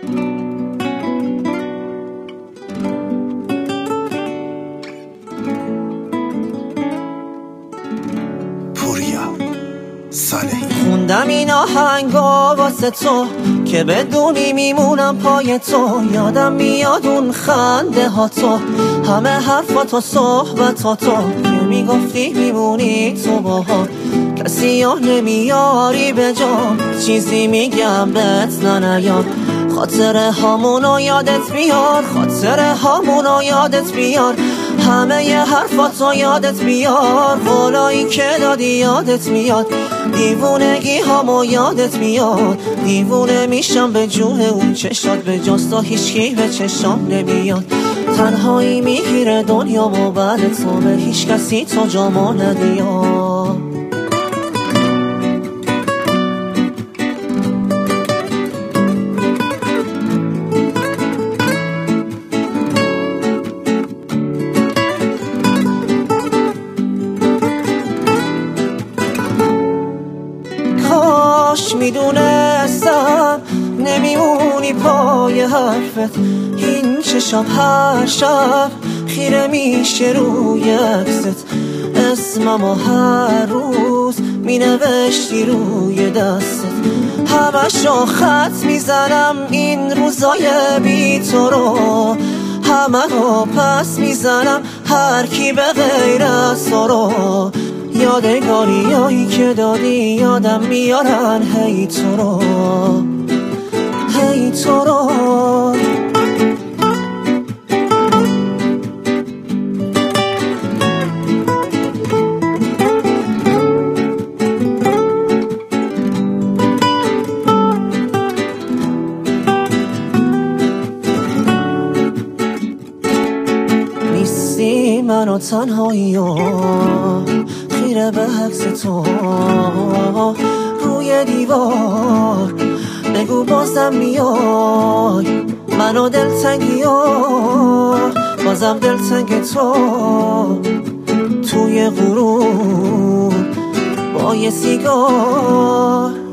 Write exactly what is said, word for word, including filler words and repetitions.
خوندم این آهنگا واسه تو که بدونی میمونم پای تو. یادم میاد اون خنده ها تو، همه حرفات و صحبت تو که میگفتی میمونی تو باها. کسی ها نمیاری به جام، چیزی میگم بهت نیاد. خاطره هامونو یادت بیار، خاطره هامونو یادت بیار. همه ی حرفاتو یادت بیار، قولایی که دادی یادت میاد. دیوونگی هامو یادت میاد، دیوونه میشم به جون اون چشات. به جز تو هیچکی به چشام نمیاد. تنهایی میگیره دنیامو بعد تو، به هیچ کسی تو جامو ندیاد. میدونستم نمیمونی پای حرفت. این چشم هر شب خیره میشه روی عکست. اسممو هر روز مینوشتی روی دستت. همشو خط میزنم این روزای بی تو رو، همه رو پس میزنم هر کی به غیر از تو رو. یادگاری هایی که دادی یادم میارن هی تو رو، هی تو رو. نیستی منو تنهایی و خیره به عکس تو روی دیوار. بگو بازم میای منو دلتنگی و بازم دلتنگ تو. توی غروب با یه سیگار